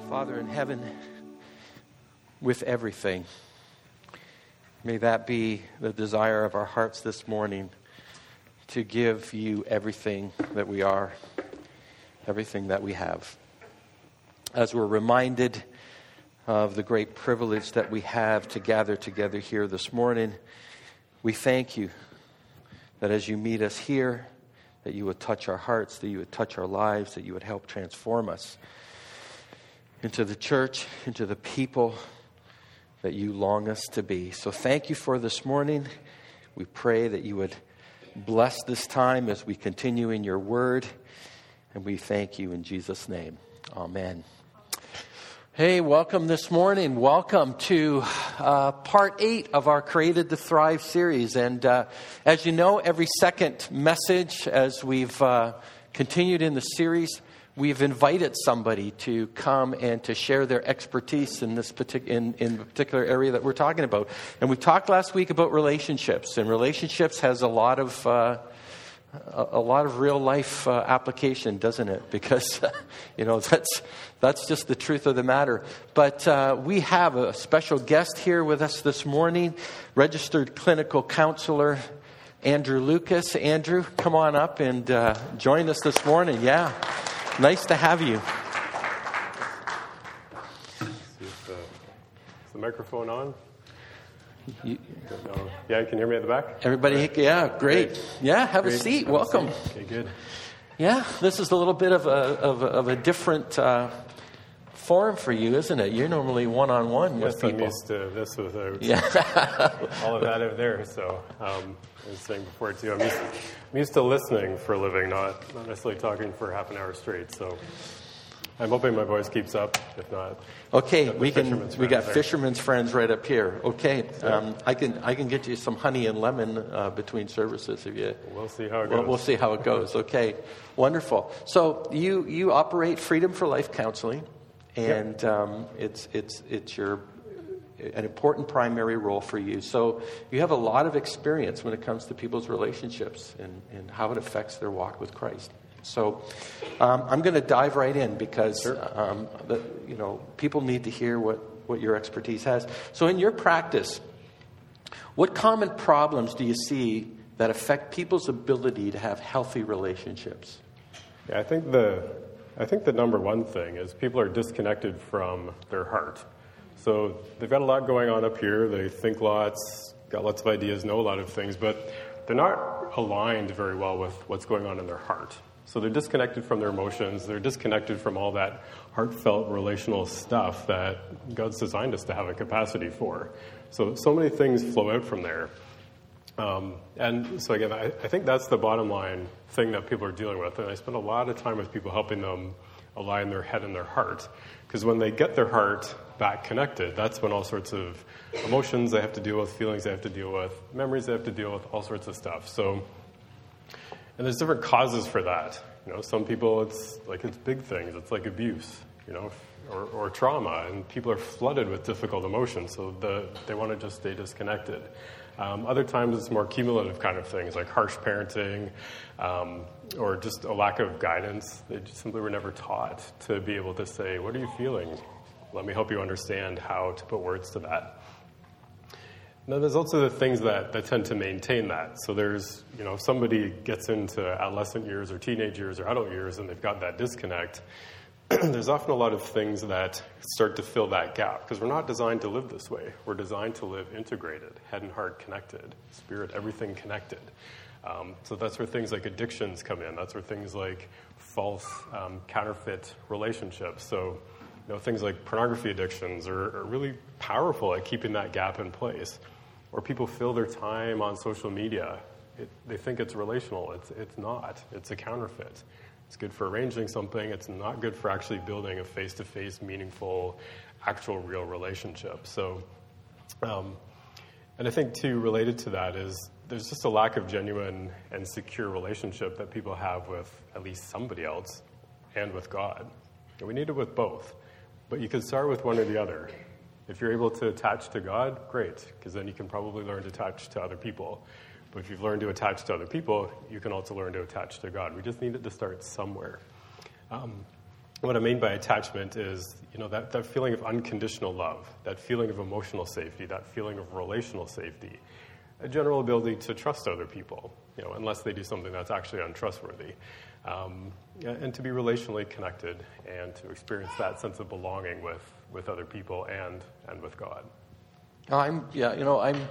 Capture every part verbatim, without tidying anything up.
Father in heaven, with everything, may that be the desire of our hearts this morning, to give you everything that we are, everything that we have. As we're reminded of the great privilege that we have to gather together here this morning, we thank you that as you meet us here, that you would touch our hearts, that you would touch our lives, that you would help transform us into the church, into the people that you long us to be. So thank you for this morning. We pray that you would bless this time as we continue in your word. And we thank you in Jesus' name. Amen. Hey, welcome this morning. Welcome to uh, part eight of our Created to Thrive series. And uh, as you know, every second message as we've uh, continued in the series, we've invited somebody to come and to share their expertise in this particular in, in the particular area that we're talking about. And we talked last week about relationships, and relationships has a lot of uh, a, a lot of real life uh, application, doesn't it? Because you know that's that's just the truth of the matter. But uh, we have a special guest here with us this morning, registered clinical counselor Andrew Lucas. Andrew, come on up and uh, join us this morning. Yeah. Nice to have you. See if the, is the microphone on? You, no. Yeah, you can hear me at the back? Everybody, yeah, great. Great. Yeah, have great. a seat. Have Welcome. A seat. Okay, good. Yeah, this is a little bit of a of a, of a different uh, forum for you, isn't it? You're normally one-on-one with yes, people. I'm used to this without yeah. all of that over there. So um, I was saying before, too, I'm used, I'm used to listening for a living, not, not necessarily talking for half an hour straight. So I'm hoping my voice keeps up. If not, okay, we can. We got there. fisherman's friends right up here. Okay, um, I can I can get you some honey and lemon uh, between services if you. We'll see how it goes. We'll, we'll see how it goes. Okay, wonderful. So you you operate Freedom for Life Counseling, and yep. um, it's it's it's your an important primary role for you. So you have a lot of experience when it comes to people's relationships and, and how it affects their walk with Christ. So um, I'm going to dive right in because sure. um, the, you know people need to hear what, what your expertise has. So in your practice, what common problems do you see that affect people's ability to have healthy relationships? Yeah, I think the I think the number one thing is people are disconnected from their heart. So they've got a lot going on up here. They think lots, got lots of ideas, know a lot of things, but they're not aligned very well with what's going on in their heart. So they're disconnected from their emotions. They're disconnected from all that heartfelt relational stuff that God's designed us to have a capacity for. So, so many things flow out from there. Um, and so again, I, I think that's the bottom line thing that people are dealing with. And I spend a lot of time with people helping them align their head and their heart. Because when they get their heart back connected, that's when all sorts of emotions they have to deal with, feelings they have to deal with, memories they have to deal with, all sorts of stuff. So, and there's different causes for that. You know, some people it's like it's big things. It's like abuse, you know, or, or trauma, and people are flooded with difficult emotions, so the, they want to just stay disconnected. Um, other times it's more cumulative kind of things, like harsh parenting, um, or just a lack of guidance. They just simply were never taught to be able to say, what are you feeling? Let me help you understand how to put words to that. Now, there's also the things that, that tend to maintain that. So there's, you know, if somebody gets into adolescent years or teenage years or adult years and they've got that disconnect, there's often a lot of things that start to fill that gap because we're not designed to live this way. We're designed to live integrated, head and heart connected, spirit, everything connected. Um, so that's where things like addictions come in. That's where things like false, um, counterfeit relationships. So, you know, things like pornography addictions are, are really powerful at keeping that gap in place. Or people fill their time on social media. It, they think it's relational. It's it's not. It's a counterfeit. It's good for arranging something. It's not good for actually building a face-to-face, meaningful, actual, real relationship. So, um, and I think, too, related to that is there's just a lack of genuine and secure relationship that people have with at least somebody else and with God. And we need it with both. But you can start with one or the other. If you're able to attach to God, great, because then you can probably learn to attach to other people. But if you've learned to attach to other people, you can also learn to attach to God. We just need it to start somewhere. Um, what I mean by attachment is, you know, that, that feeling of unconditional love, that feeling of emotional safety, that feeling of relational safety, a general ability to trust other people, you know, unless they do something that's actually untrustworthy, um, and to be relationally connected and to experience that sense of belonging with, with other people and, and with God. I'm, yeah, you know, I'm,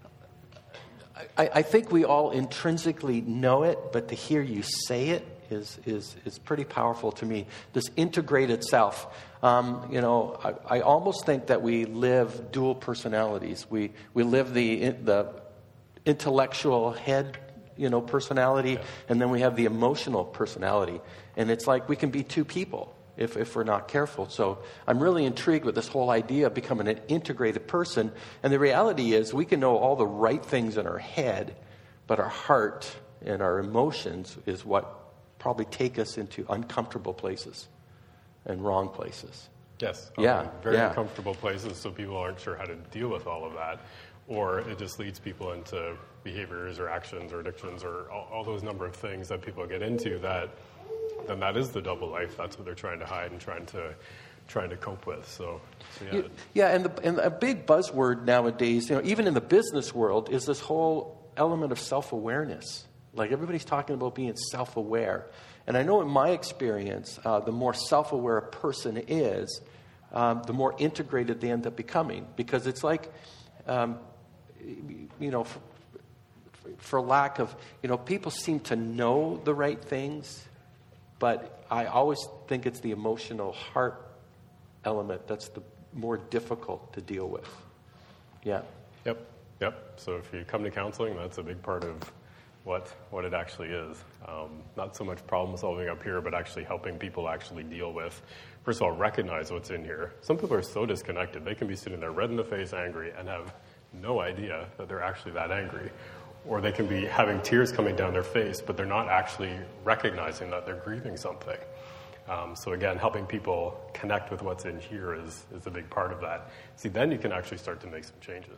I, I think we all intrinsically know it, but to hear you say it is is is pretty powerful to me. This integrated self. Um, you know, I, I almost think that we live dual personalities. We we live the the intellectual head, you know, personality, yeah. and then we have the emotional personality. And it's like we can be two people if if we're not careful. So I'm really intrigued with this whole idea of becoming an integrated person. And the reality is we can know all the right things in our head, but our heart and our emotions is what probably take us into uncomfortable places and wrong places. Yes. Yeah. Um, very yeah. uncomfortable places, so people aren't sure how to deal with all of that. Or it just leads people into behaviors or actions or addictions or all, all those number of things that people get into that then that is the double life. That's what they're trying to hide and trying to trying to cope with. So, so yeah. Yeah, and, the, and a big buzzword nowadays, you know, even in the business world, is this whole element of self-awareness. Like everybody's talking about being self-aware. And I know in my experience, uh, the more self-aware a person is, um, the more integrated they end up becoming. Because it's like, um, you know, for, for lack of, you know, people seem to know the right things, but I always think it's the emotional heart element that's the more difficult to deal with. Yeah. Yep. Yep. So if you come to counseling, that's a big part of what what it actually is. Um, not so much problem solving up here, but actually helping people actually deal with, first of all, recognize what's in here. Some people are so disconnected. They can be sitting there red in the face, angry, and have no idea that they're actually that angry. Or they can be having tears coming down their face, but they're not actually recognizing that they're grieving something. Um, so again, helping people connect with what's in here is, is a big part of that. See, then you can actually start to make some changes.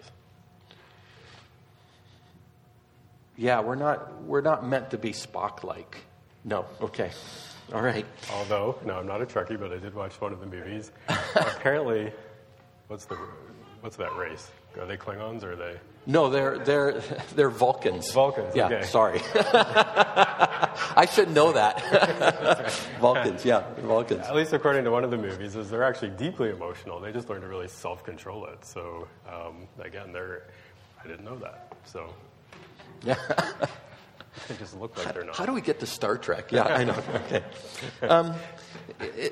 Yeah, we're not we're not meant to be Spock-like. No, okay. All right. Although, no, I'm not a Trekkie, but I did watch one of the movies. Apparently, what's the what's that race? Are they Klingons or are they? No, they're they're they're Vulcans. Vulcans. Yeah, okay. sorry. I should know that. Vulcans, yeah, Vulcans. At least according to one of the movies, is they're actually deeply emotional. They just learn to really self-control it. So um, again, they're I didn't know that. So yeah, they just look like they're not. How do we get to Star Trek? Yeah, I know. Okay. Um, it,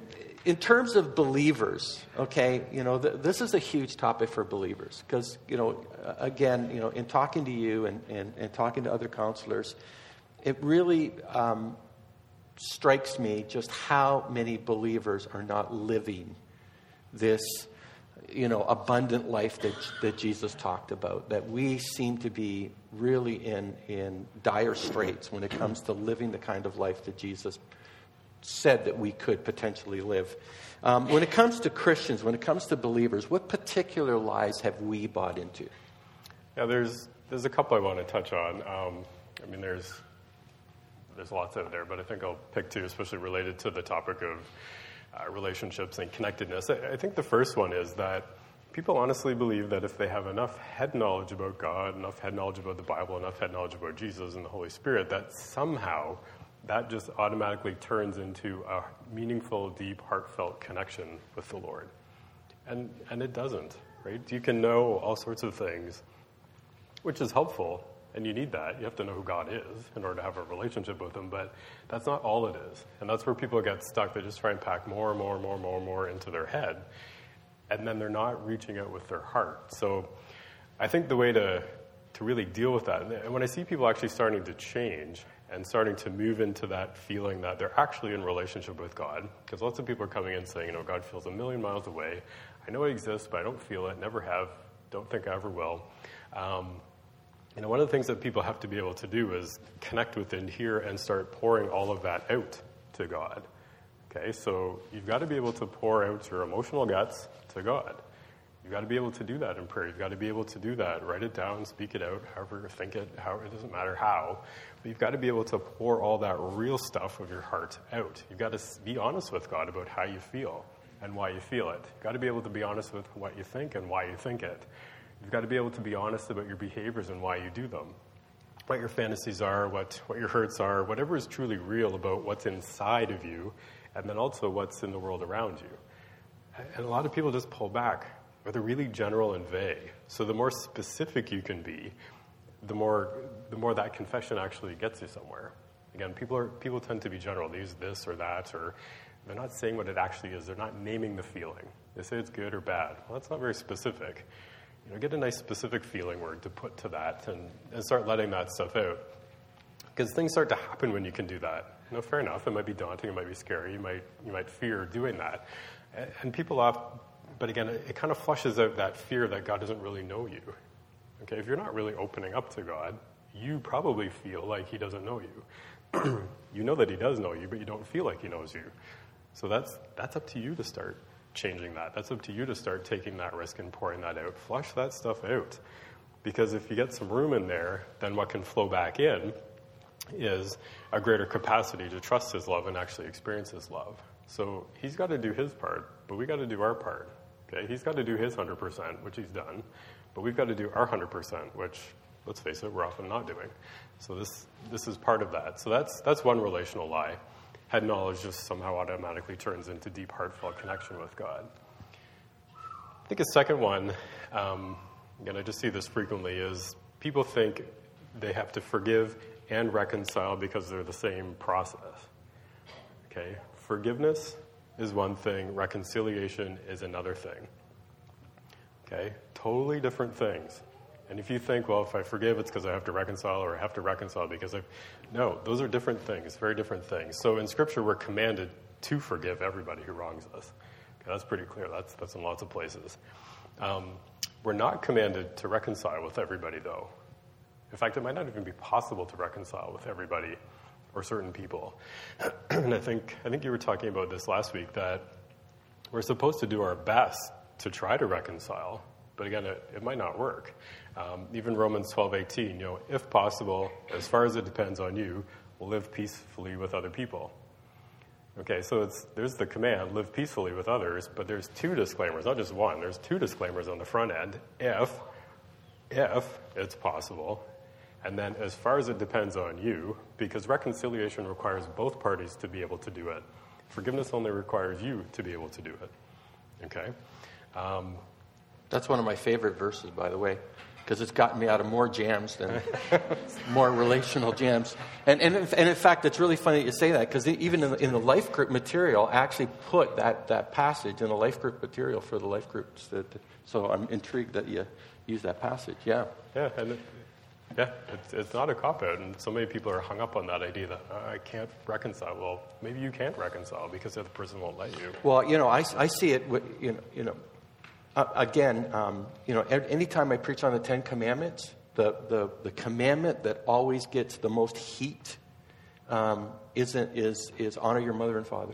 in terms of believers, okay, you know, th- this is a huge topic for believers because, you know, again, you know, in talking to you and, and, and talking to other counselors, it really um, strikes me just how many believers are not living this, you know, abundant life that that Jesus talked about, that we seem to be really in, in dire straits when it comes to living the kind of life that Jesus said that we could potentially live. Um, when it comes to Christians, when it comes to believers, what particular lies have we bought into? Yeah, there's there's a couple I want to touch on. Um, I mean, there's there's lots out there, but I think I'll pick two, especially related to the topic of uh, relationships and connectedness. I, I think the first one is that people honestly believe that if they have enough head knowledge about God, enough head knowledge about the Bible, enough head knowledge about Jesus and the Holy Spirit, that somehow that just automatically turns into a meaningful, deep, heartfelt connection with the Lord. And and it doesn't, right? You can know all sorts of things, which is helpful, and you need that. You have to know who God is in order to have a relationship with him, but that's not all it is. And that's where people get stuck. They just try and pack more and more and more and more and more into their head, and then they're not reaching out with their heart. So I think the way to, to really deal with that, and when I see people actually starting to change and starting to move into that feeling that they're actually in relationship with God, because lots of people are coming in saying, you know, God feels a million miles away. I know he exists, but I don't feel it, never have, don't think I ever will. Um, you know, one of the things that people have to be able to do is connect within here and start pouring all of that out to God. Okay, so you've got to be able to pour out your emotional guts to God. You've got to be able to do that in prayer. You've got to be able to do that. Write it down, speak it out, however, think it, how, it doesn't matter how. But you've got to be able to pour all that real stuff of your heart out. You've got to be honest with God about how you feel and why you feel it. You've got to be able to be honest with what you think and why you think it. You've got to be able to be honest about your behaviors and why you do them. What your fantasies are, what, what your hurts are, whatever is truly real about what's inside of you, and then also what's in the world around you. And a lot of people just pull back, or they're really general and vague. So the more specific you can be, the more the more that confession actually gets you somewhere. Again, people are people tend to be general. They use this or that, or they're not saying what it actually is. They're not naming the feeling. They say it's good or bad. Well, that's not very specific. You know, get a nice specific feeling word to put to that, and, and start letting that stuff out. Because things start to happen when you can do that. You know, fair enough. It might be daunting. It might be scary. You might you might fear doing that. And, and people off. But again, it, it kind of flushes out that fear that God doesn't really know you. Okay, if you're not really opening up to God, you probably feel like he doesn't know you. You know that he does know you, but you don't feel like he knows you. So that's that's up to you to start changing that. That's up to you to start taking that risk and pouring that out. Flush that stuff out. Because if you get some room in there, then what can flow back in is a greater capacity to trust his love and actually experience his love. So he's got to do his part, but we got to do our part. Okay, he's got to do his one hundred percent, which he's done, but we've got to do our one hundred percent, which, let's face it, we're often not doing. So this this is part of that. So that's that's one relational lie. Head knowledge just somehow automatically turns into deep, heartfelt connection with God. I think a second one, um, again, I just see this frequently, is people think they have to forgive and reconcile because they're the same process. Okay, forgiveness is one thing, reconciliation is another thing. Okay? Totally different things. And if you think, well, if I forgive, it's because I have to reconcile, or I have to reconcile because I've... No, those are different things, very different things. So in Scripture, we're commanded to forgive everybody who wrongs us. Okay, that's pretty clear. That's, that's in lots of places. Um, we're not commanded to reconcile with everybody, though. In fact, it might not even be possible to reconcile with everybody or certain people. And I think I think you were talking about this last week, that we're supposed to do our best to try to reconcile, but again, it, it might not work. Um, even Romans twelve eighteen, you know, if possible, as far as it depends on you, live peacefully with other people. Okay, so it's there's the command, live peacefully with others, but there's two disclaimers, not just one. There's two disclaimers on the front end. If, if it's possible. And then as far as it depends on you, because reconciliation requires both parties to be able to do it. Forgiveness only requires you to be able to do it. Okay? Um, That's one of my favorite verses, by the way, because it's gotten me out of more jams than more relational jams. And, and, and in fact, it's really funny that you say that, because even in the, in the life group material, I actually put that, that passage in the life group material for the life groups. That, so I'm intrigued that you use that passage. Yeah. Yeah, and it, Yeah, it's, it's not a cop-out, and so many people are hung up on that idea that uh, I can't reconcile. Well, maybe you can't reconcile because the other person won't let you. Well, you know, I, I see it, with, you know, you know uh, again, um, you know, anytime I preach on the Ten Commandments, the, the, the commandment that always gets the most heat um, isn't, is, is honor your mother and father.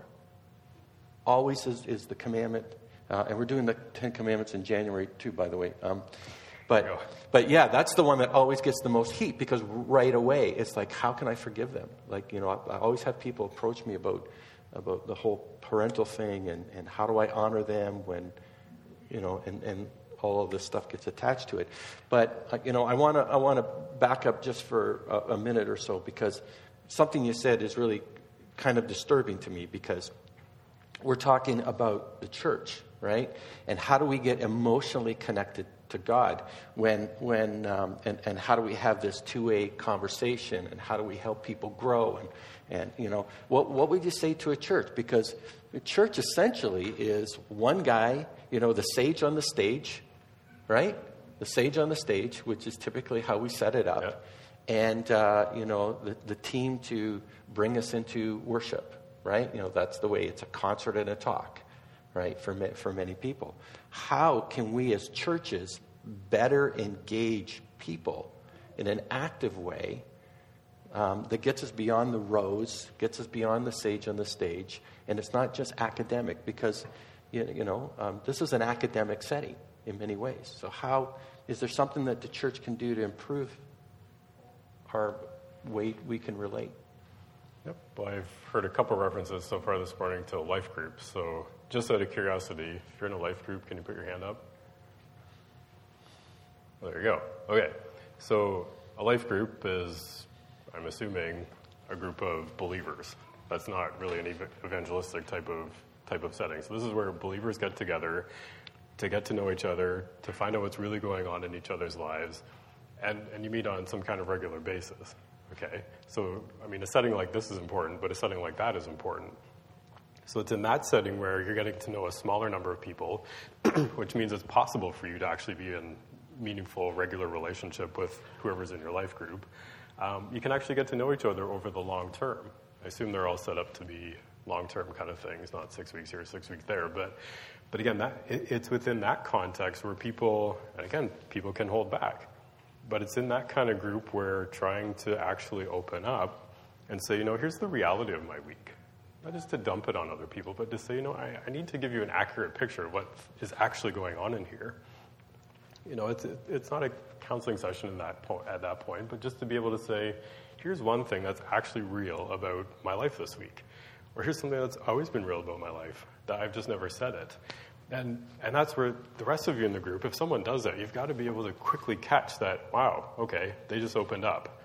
Always is, is the commandment, uh, and we're doing the Ten Commandments in January too, by the way. Um, But, but yeah, that's the one that always gets the most heat, because right away it's like, how can I forgive them? Like, you know, I, I always have people approach me about about the whole parental thing, and, and how do I honor them when, you know, and, and all of this stuff gets attached to it. But, uh, you know, I want to I want to back up just for a, a minute or so, because something you said is really kind of disturbing to me, because we're talking about the church, right? And how do we get emotionally connected to God when when um, and and how do we have this two-way conversation, and how do we help people grow, and and you know what what would you say to a church? Because the church essentially is one guy, you know, the sage on the stage, right? The sage on the stage, which is typically how we set it up, yeah. and uh, you know the the team to bring us into worship, right? You know, that's the way. It's a concert and a talk. Right, for for many people. How can we as churches better engage people in an active way um, that gets us beyond the rows, gets us beyond the sage on the stage, and it's not just academic, because you, you know um, this is an academic setting. in many ways. So how, is there something that the church can do to improve our way we can relate? Yep. Well, I've heard a couple references so far this morning to life groups. So just out of curiosity, if you're in a life group, can you put your hand up? Well, there you go. Okay. So a life group is, I'm assuming, a group of believers. That's not really an ev- evangelistic type of type of setting. So this is where believers get together to get to know each other, to find out what's really going on in each other's lives, and, and you meet on some kind of regular basis. Okay? So, I mean, a setting like this is important, but a setting like that is important. So it's in that setting where you're getting to know a smaller number of people, which means it's possible for you to actually be in meaningful, regular relationship with whoever's in your life group. Um, you can actually get to know each other over the long term. I assume they're all set up to be long-term kind of things, not six weeks here, six weeks there. But, but again, that it, it's within that context where people, and again, people can hold back. But it's in that kind of group where trying to actually open up and say, you know, here's the reality of my week. Not just to dump it on other people, but to say, you know, I, I need to give you an accurate picture of what is actually going on in here. You know, it's it's not a counseling session in that po- at that point, but just to be able to say, here's one thing that's actually real about my life this week. Or here's something that's always been real about my life, that I've just never said it. And and that's where the rest of you in the group, if someone does that, you've got to be able to quickly catch that, wow, okay, they just opened up.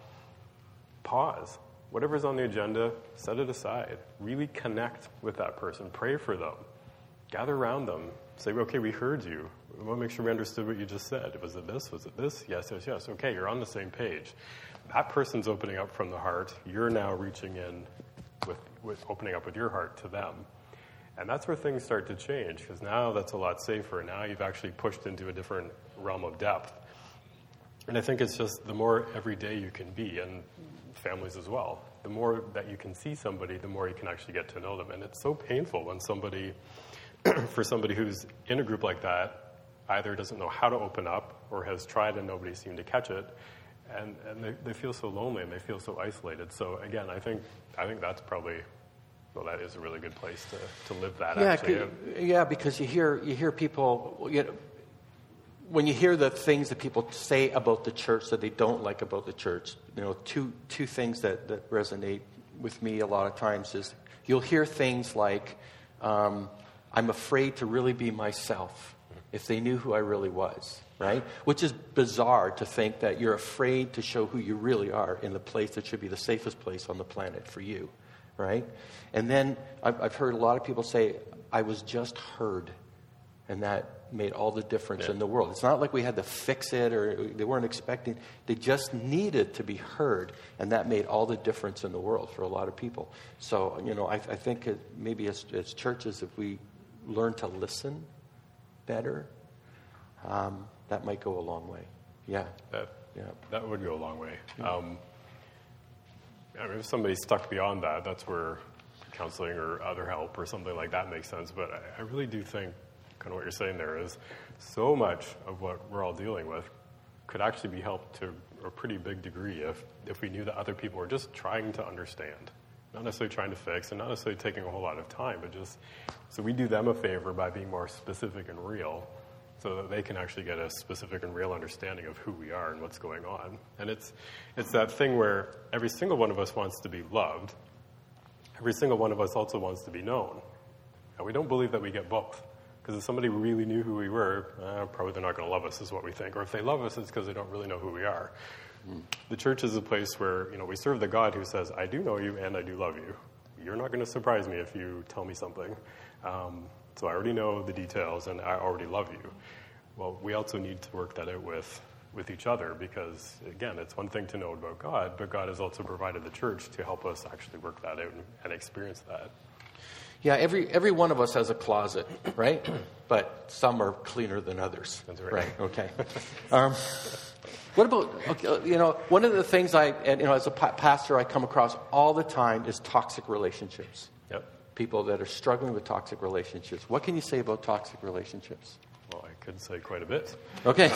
Pause. Whatever's on the agenda, set it aside. Really connect with that person. Pray for them. Gather around them. Say, okay, we heard you. We want to make sure we understood what you just said. Was it this? Was it this? Yes, yes, yes. Okay, you're on the same page. That person's opening up from the heart. You're now reaching in with, with opening up with your heart to them. And that's where things start to change, because now that's a lot safer. Now you've actually pushed into a different realm of depth. And I think it's just the more everyday you can be, and families as well, the more that you can see somebody, the more you can actually get to know them. And it's so painful when somebody, for somebody who's in a group like that, either doesn't know how to open up or has tried and nobody seemed to catch it. And, and they, they feel so lonely and they feel so isolated. So again, I think I think that's probably, well, that is a really good place to, to live that. Yeah, actually. yeah, because you hear you hear people, you know, when you hear the things that people say about the church that they don't like about the church, you know, two two things that, that resonate with me a lot of times is you'll hear things like, um, I'm afraid to really be myself if they knew who I really was, right? Which is bizarre to think that you're afraid to show who you really are in the place that should be the safest place on the planet for you, right? And then I've, I've heard a lot of people say, I was just heard, and that made all the difference yeah. in the world. It's not like we had to fix it or they weren't expecting. They just needed to be heard, and that made all the difference in the world for a lot of people. So, you know, I, I think it, maybe as, as churches, if we learn to listen better, um, that might go a long way. Yeah. That, yeah. that would go a long way. Um, I mean, if somebody's stuck beyond that, that's where counseling or other help or something like that makes sense. But I, I really do think kind of what you're saying there is so much of what we're all dealing with could actually be helped to a pretty big degree if, if we knew that other people were just trying to understand. Not necessarily trying to fix and not necessarily taking a whole lot of time, but just so we do them a favor by being more specific and real so that they can actually get a specific and real understanding of who we are and what's going on. And it's it's that thing where every single one of us wants to be loved. Every single one of us also wants to be known. And we don't believe that we get both. Because if somebody really knew who we were, uh, probably they're not going to love us is what we think. Or if they love us, it's because they don't really know who we are. The church is a place where, you know, we serve the God who says, I do know you and I do love you. You're not going to surprise me if you tell me something. Um, so I already know the details and I already love you. Well, we also need to work that out with, with each other because, again, it's one thing to know about God, but God has also provided the church to help us actually work that out and, and experience that. Yeah, every every one of us has a closet, right? But some are cleaner than others. That's right. Right, okay. Um, what about, okay, you know, one of the things I, and, you know, as a pastor I come across all the time is toxic relationships. Yep. People that are struggling with toxic relationships. What can you say about toxic relationships? Well, I could say quite a bit. Okay.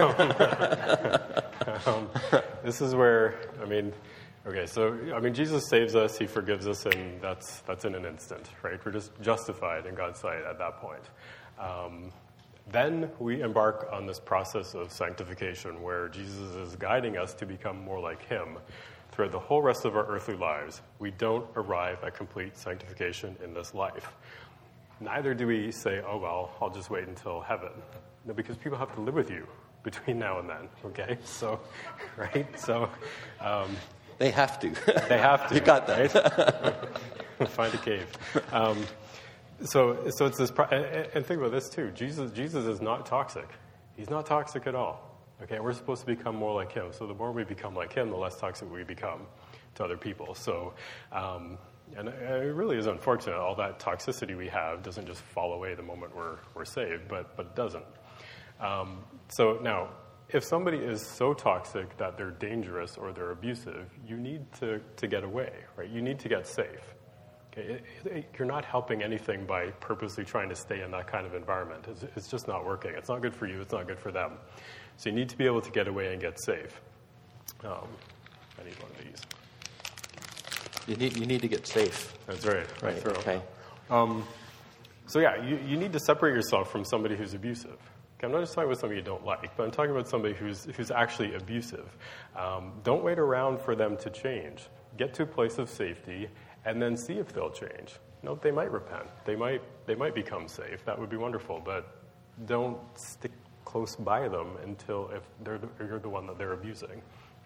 um, this is where, I mean... Okay, so, I mean, Jesus saves us, he forgives us, and that's that's in an instant, right? We're just justified in God's sight at that point. Um, then we embark on this process of sanctification where Jesus is guiding us to become more like him throughout the whole rest of our earthly lives. We don't arrive at complete sanctification in this life. Neither do we say, oh, well, I'll just wait until heaven. No, because people have to live with you between now and then, okay? So, right? So, um, they have to. They have to. You got that. Right? Find a cave. Um, so, so it's this, pro- and, and think about this too. Jesus, Jesus is not toxic. He's not toxic at all. Okay, we're supposed to become more like him. So the more we become like him, the less toxic we become to other people. So, um, and it really is unfortunate. All that toxicity we have doesn't just fall away the moment we're we're saved, but but it doesn't. Um, so now, if somebody is so toxic that they're dangerous or they're abusive, you need to, to get away, right? You need to get safe. Okay, it, it, you're not helping anything by purposely trying to stay in that kind of environment. It's, it's just not working. It's not good for you. It's not good for them. So you need to be able to get away and get safe. Um, I need one of these. You need you need to get safe. That's right. Right. Throw. Okay. Um, so yeah, you, you need to separate yourself from somebody who's abusive. Okay, I'm not just talking about somebody you don't like, but I'm talking about somebody who's who's actually abusive. Um, don't wait around for them to change. Get to a place of safety, and then see if they'll change. You know, they might repent. They might they might become safe. That would be wonderful. But don't stick close by them until if they're the, you're the one that they're abusing.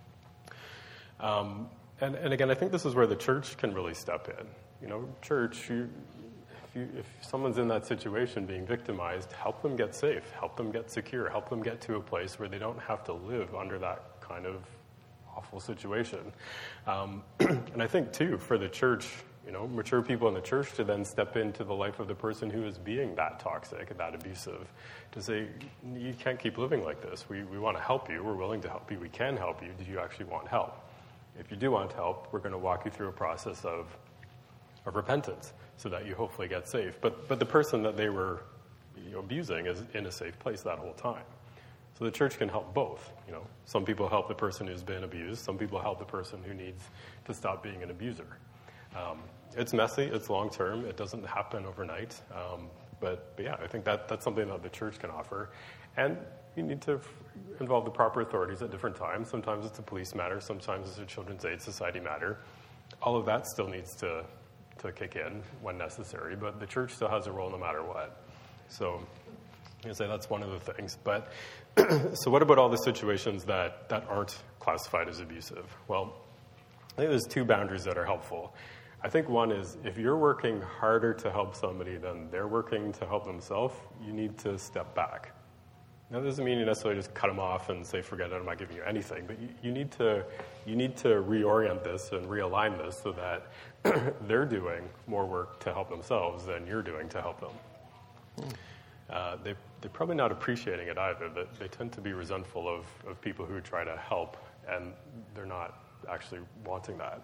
Um, and, and again, I think this is where the church can really step in. You know, church, you, if, you, if someone's in that situation being victimized, help them get safe, help them get secure, help them get to a place where they don't have to live under that kind of awful situation. Um, and I think, too, for the church, you know, mature people in the church to then step into the life of the person who is being that toxic, that abusive, to say, you can't keep living like this. We, we want to help you. We're willing to help you. We can help you. Do you actually want help? If you do want help, we're going to walk you through a process of of repentance so that you hopefully get safe. But but the person that they were you know, abusing is in a safe place that whole time. So the church can help both. You know, some people help the person who's been abused. Some people help the person who needs to stop being an abuser. Um, it's messy. It's long term. It doesn't happen overnight. Um, but, but yeah, I think that that's something that the church can offer. And you need to f- involve the proper authorities at different times. Sometimes it's a police matter. Sometimes it's a Children's Aid Society matter. All of that still needs to, to kick in when necessary. But the church still has a role no matter what. So I say that's one of the things. But so what about all the situations that, that aren't classified as abusive? Well, I think there's two boundaries that are helpful. I think one is if you're working harder to help somebody than they're working to help themselves, you need to step back. Now, that doesn't mean you necessarily just cut them off and say, forget it, I'm not giving you anything. But you, you need to you need to reorient this and realign this so that they're doing more work to help themselves than you're doing to help them. Hmm. Uh, they, they're probably not appreciating it either. They, they tend to be resentful of, of people who try to help, and they're not actually wanting that.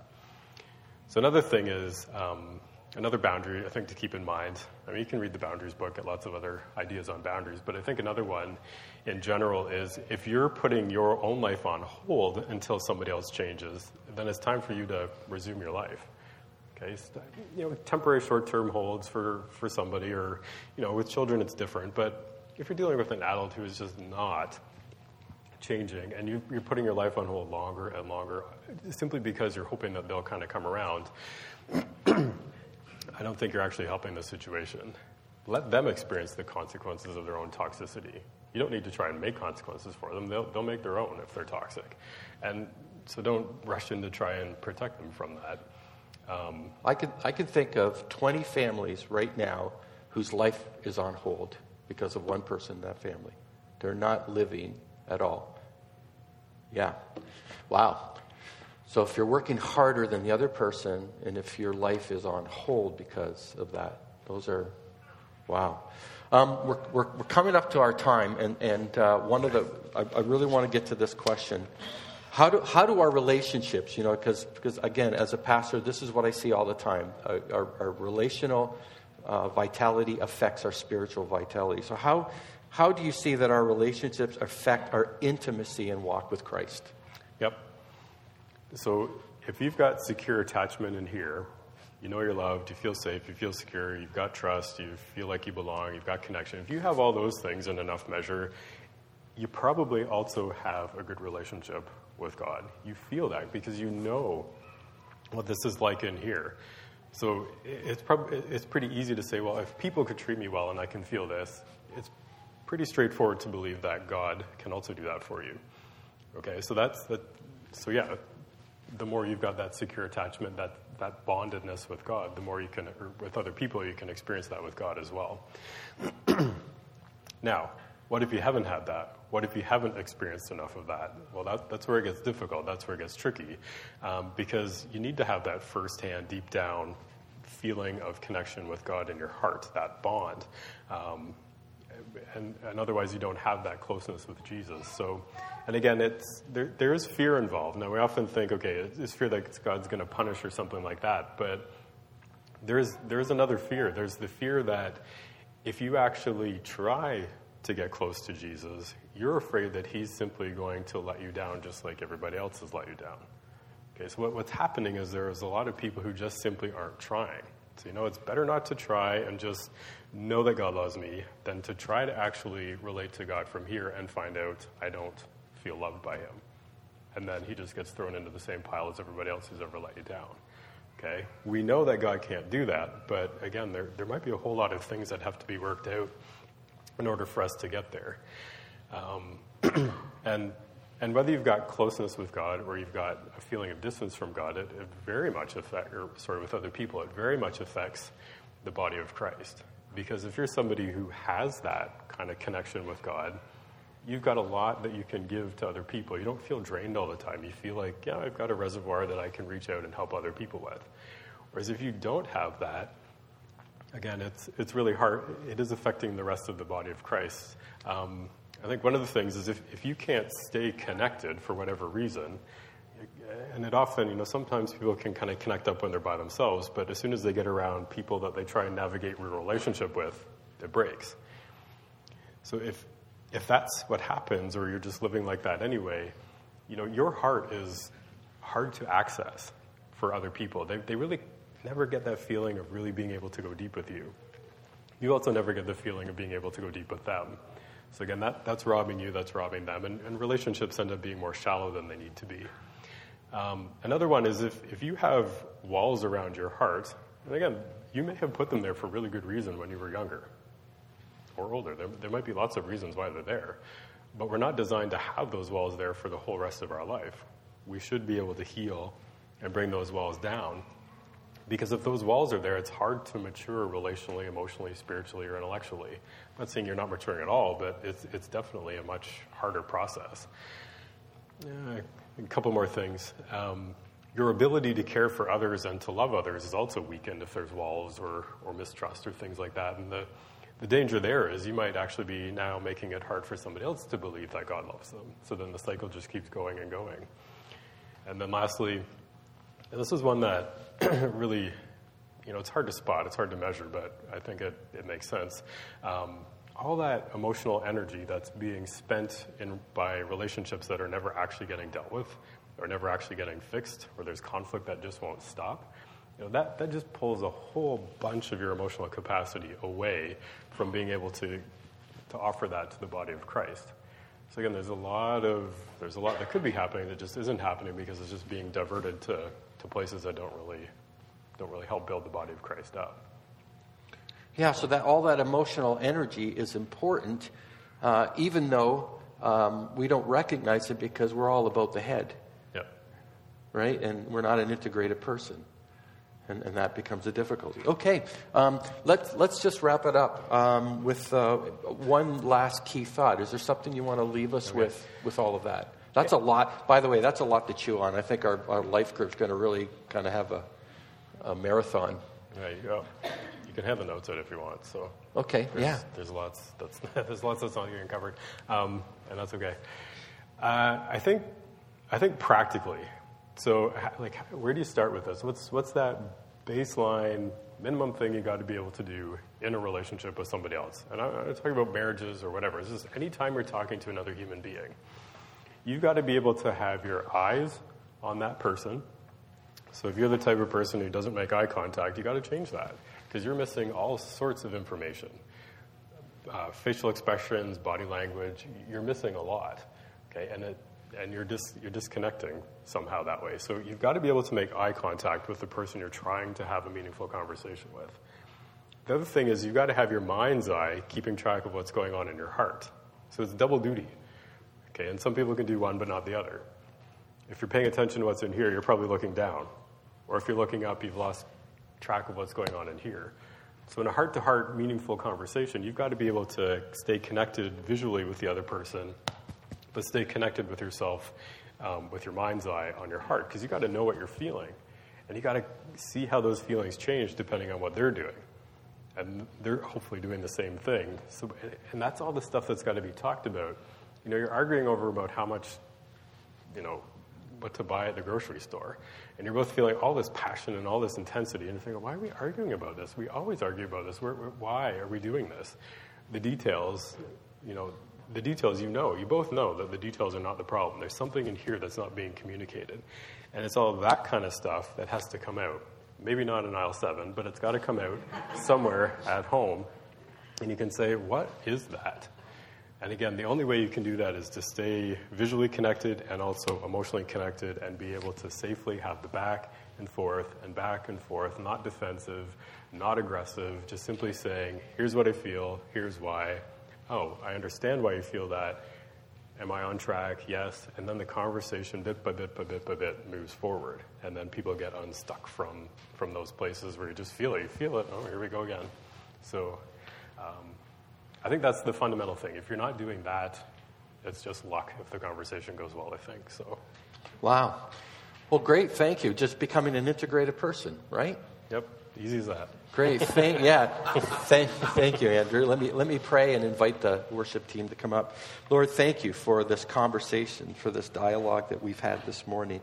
So another thing is, um, another boundary I think to keep in mind, I mean, you can read the Boundaries book, get lots of other ideas on boundaries, but I think another one in general is if you're putting your own life on hold until somebody else changes, then it's time for you to resume your life. Okay, so, you know, temporary short-term holds for, for somebody, or, you know, with children it's different, but if you're dealing with an adult who is just not changing and you, you're putting your life on hold longer and longer simply because you're hoping that they'll kind of come around, I don't think you're actually helping the situation. Let them experience the consequences of their own toxicity. You don't need to try and make consequences for them. They'll, they'll make their own if they're toxic. And so don't rush in to try and protect them from that. Um, I could I could think of twenty families right now whose life is on hold because of one person in that family. They're not living at all. Yeah. Wow. So if you're working harder than the other person, and if your life is on hold because of that, those are, wow. Um, we're, we're we're coming up to our time, and and uh, one of the I, I really want to get to this question. How do how do our relationships, you know, because because again, as a pastor, this is what I see all the time. Uh, our, our relational uh, vitality affects our spiritual vitality. So how how do you see that our relationships affect our intimacy and walk with Christ? Yep. So if you've got secure attachment in here, You know you're loved, you feel safe, you feel secure, you've got trust, you feel like you belong, you've got connection. If you have all those things in enough measure, you probably also have a good relationship with God. You feel that because you know what this is like in here. So it's probably it's pretty easy to say, well, if people could treat me well and I can feel this, it's pretty straightforward to believe that God can also do that for you. Okay, so that's that. So yeah, the more you've got that secure attachment, that that bondedness with God, the more you can, or with other people, you can experience that with God as well. Now, what if you haven't had that? What if you haven't experienced enough of that? Well, that, that's where it gets difficult. That's where it gets tricky, um, because you need to have that firsthand, deep down feeling of connection with God in your heart, that bond. Um, and, and otherwise, you don't have that closeness with Jesus. So, and again, it's there, there is fear involved. Now, we often think, okay, it's fear that God's going to punish or something like that. But there's there's another fear. There's the fear that if you actually try to get close to Jesus, you're afraid that he's simply going to let you down just like everybody else has let you down. Okay, so what, what's happening is there's a lot of people who just simply aren't trying. So, you know, it's better not to try and just know that God loves me than to try to actually relate to God from here and find out I don't feel loved by him. And then he just gets thrown into the same pile as everybody else who's ever let you down. Okay, we know that God can't do that, but again, there there might be a whole lot of things that have to be worked out in order for us to get there. Um, and and whether you've got closeness with God or you've got a feeling of distance from God, it, it very much affects, or sorry, with other people, it very much affects the body of Christ. Because if you're somebody who has that kind of connection with God, you've got a lot that you can give to other people. You don't feel drained all the time. You feel like, yeah, I've got a reservoir that I can reach out and help other people with. Whereas if you don't have that, again, it's it's really hard. It is affecting the rest of the body of Christ. Um, I think one of the things is if, if you can't stay connected for whatever reason, and it often, you know, sometimes people can kind of connect up when they're by themselves, but as soon as they get around people that they try and navigate a relationship with, it breaks. So if if that's what happens, or you're just living like that anyway, you know, your heart is hard to access for other people. They they really never get that feeling of really being able to go deep with you. You also never get the feeling of being able to go deep with them. So again, that, that's robbing you, that's robbing them, and, and relationships end up being more shallow than they need to be. Um, another one is if, if you have walls around your heart, and again, you may have put them there for really good reason when you were younger or older. There, there might be lots of reasons why they're there, but we're not designed to have those walls there for the whole rest of our life. We should be able to heal and bring those walls down. Because if those walls are there, it's hard to mature relationally, emotionally, spiritually, or intellectually. I'm not saying you're not maturing at all, but it's it's definitely a much harder process. Yeah, a couple more things. Um, your ability to care for others and to love others is also weakened if there's walls or, or mistrust or things like that. And the, the danger there is you might actually be now making it hard for somebody else to believe that God loves them. So then the cycle just keeps going and going. And then lastly, and this is one that really, you know, it's hard to spot, it's hard to measure, but I think it, it makes sense. Um, all that emotional energy that's being spent in by relationships that are never actually getting dealt with, or never actually getting fixed, or there's conflict that just won't stop, you know, that, that just pulls a whole bunch of your emotional capacity away from being able to to offer that to the body of Christ. So again, there's a lot of there's a lot that could be happening that just isn't happening because it's just being diverted to, to places that don't really don't really help build the body of Christ up. Yeah, so that all that emotional energy is important, uh, even though um, we don't recognize it because we're all about the head. Yep. Right? And we're not an integrated person. And, and that becomes a difficulty. Okay, um, let's let's just wrap it up um, with uh, one last key thought. Is there something you want to leave us okay. with with all of that? That's yeah. a lot. By the way, that's a lot to chew on. I think our, our life group's going to really kind of have a, a marathon. There you go. You can have the notes out if you want. So okay, there's, yeah. There's lots that's there's lots that's not getting covered, um, and that's okay. Uh, I think I think practically. So, like, where do you start with this? What's what's that baseline minimum thing you got to be able to do in a relationship with somebody else? And I'm not talking about marriages or whatever. It's just any time you're talking to another human being, you've got to be able to have your eyes on that person So if you're the type of person who doesn't make eye contact, you got to change that, because you're missing all sorts of information. Uh, facial expressions, body language, you're missing a lot, okay? And it, and you're dis, you're disconnecting somehow that way. So you've got to be able to make eye contact with the person you're trying to have a meaningful conversation with. The other thing is you've got to have your mind's eye keeping track of what's going on in your heart. So it's double duty, okay? And some people can do one but not the other. If you're paying attention to what's in here, you're probably looking down. Or if you're looking up, you've lost track of what's going on in here. So in a heart-to-heart, meaningful conversation, you've got to be able to stay connected visually with the other person, but stay connected with yourself, um, with your mind's eye on your heart, because you've got to know what you're feeling. And you've got to see how those feelings change depending on what they're doing. And they're hopefully doing the same thing. So, and that's all the stuff that's got to be talked about. You know, you're arguing over about how much, you know, what to buy at the grocery store. And you're both feeling all this passion and all this intensity. And you're thinking, why are we arguing about this? We always argue about this. We're, we're, why are we doing this? The details, you know, the details you know. You both know that the details are not the problem. There's something in here that's not being communicated. And it's all that kind of stuff that has to come out. Maybe not in aisle seven, but it's got to come out somewhere at home. And you can say, what is that? And again, the only way you can do that is to stay visually connected and also emotionally connected and be able to safely have the back and forth and back and forth, not defensive, not aggressive, just simply saying, here's what I feel, here's why. Oh, I understand why you feel that. Am I on track? Yes. And then the conversation bit by bit by bit by bit moves forward. And then people get unstuck from, from those places where you just feel it. You feel it. Oh, here we go again. So um, I think that's the fundamental thing. If you're not doing that, it's just luck if the conversation goes well, I think. So. Wow. Well, great. Thank you. Just becoming an integrated person, right? Yep. Easy as that. Great. Thank, yeah. Thank, thank you, Andrew. Let me let me pray and invite the worship team to come up. Lord, thank you for this conversation, for this dialogue that we've had this morning,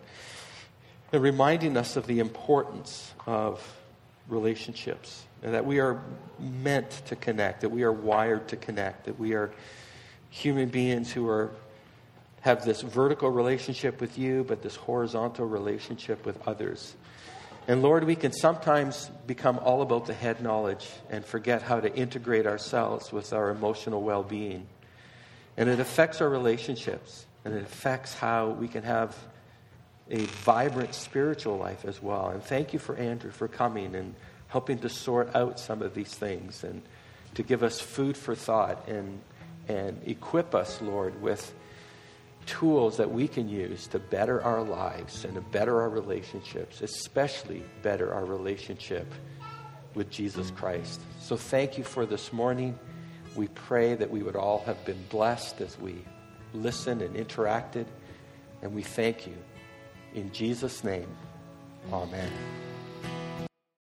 and reminding us of the importance of relationships, and that we are meant to connect, that we are wired to connect, that we are human beings who are have this vertical relationship with you, but this horizontal relationship with others. And Lord, we can sometimes become all about the head knowledge and forget how to integrate ourselves with our emotional well-being. And it affects our relationships, and it affects how we can have a vibrant spiritual life as well. And thank you for Andrew for coming and helping to sort out some of these things and to give us food for thought and, and equip us, Lord, with tools that we can use to better our lives and to better our relationships, especially better our relationship with Jesus Christ. So thank you for this morning. We pray that we would all have been blessed as we listened and interacted, and we thank you. In Jesus' name, amen.